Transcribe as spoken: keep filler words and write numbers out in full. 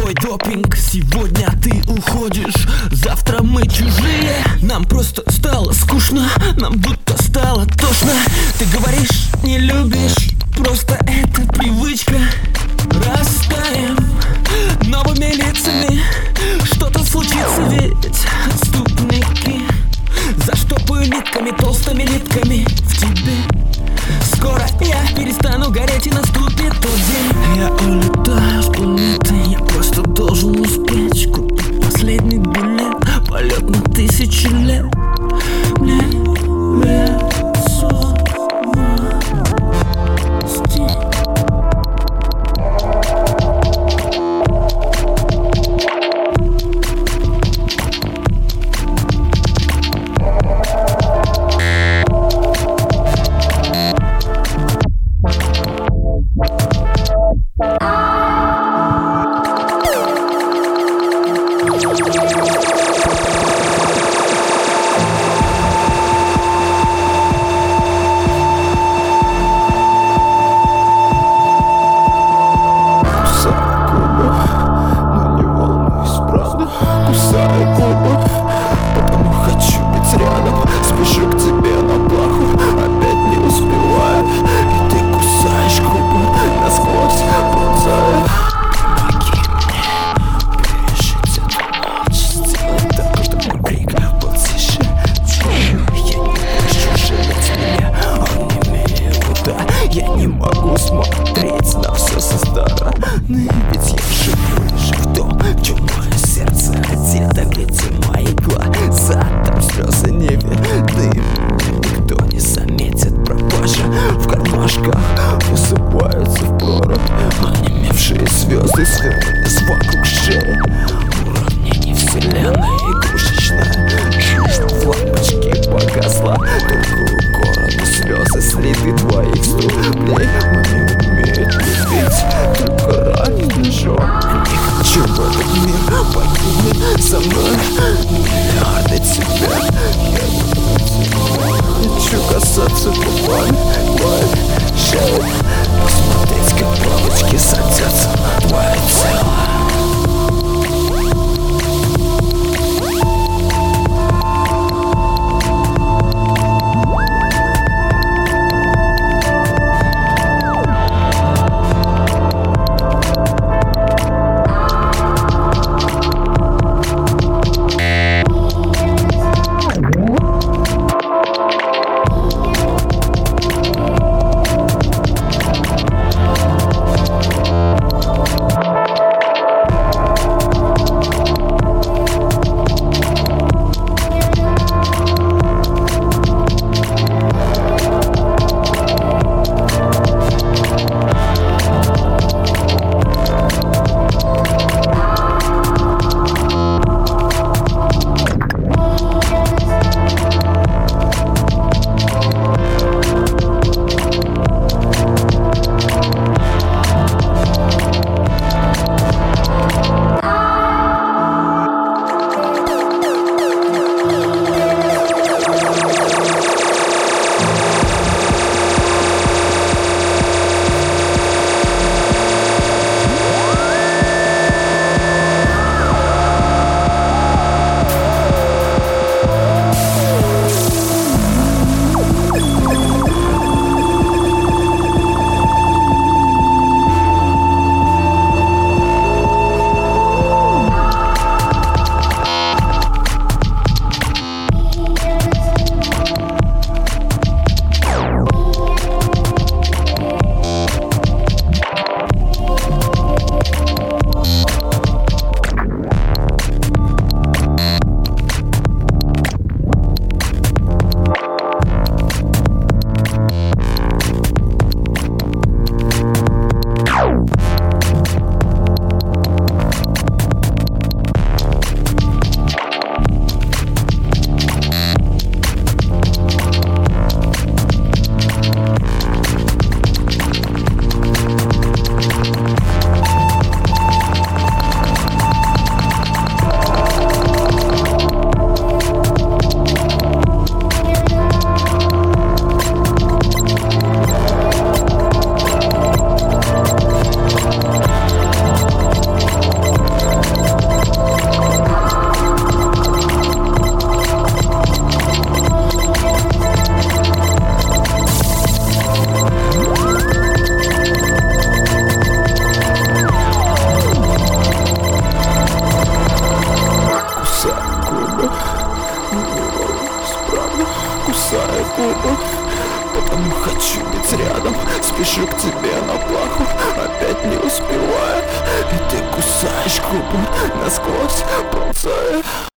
твой допинг. Сегодня ты уходишь, завтра мы чужие. Нам просто стало скучно, нам будто стало тошно. Ты говоришь, не любишь, просто это привычка. Растаем новыми лицами, что-то случится, ведь отступники заштопаю нитками, толстыми нитками в тебе. Скоро я перестану гореть и наступит тот день. Я улетаю с планеты, я просто должен успеть купить последний билет, полет на тысячи лет. Мне весомо стих. Я не могу смотреть на все со стороны, ведь я живу лишь в том, в чем мое сердце одето. Глядя мои глаза, там слезы не видны, никто не заметит пропажа. В кармашках высыпаются в прорубь онемевшие звезды, свернулись вокруг шеи. Уравнение вселенной игрушечная, жизнь в лампочке погасла, только у города слезы, следы твоих струплей. Он не умеет любить, только ранит ножом. Не хочу в этот мир погибнуть со мной. Миллиарды тебя, я люблю тебя. Хочу касаться губами твоих шеи, посмотреть, как бабочки садятся на твое тело. гляжу к тебе на плаху, опять не успеваю, и ты кусаешь губы насквозь, ползая.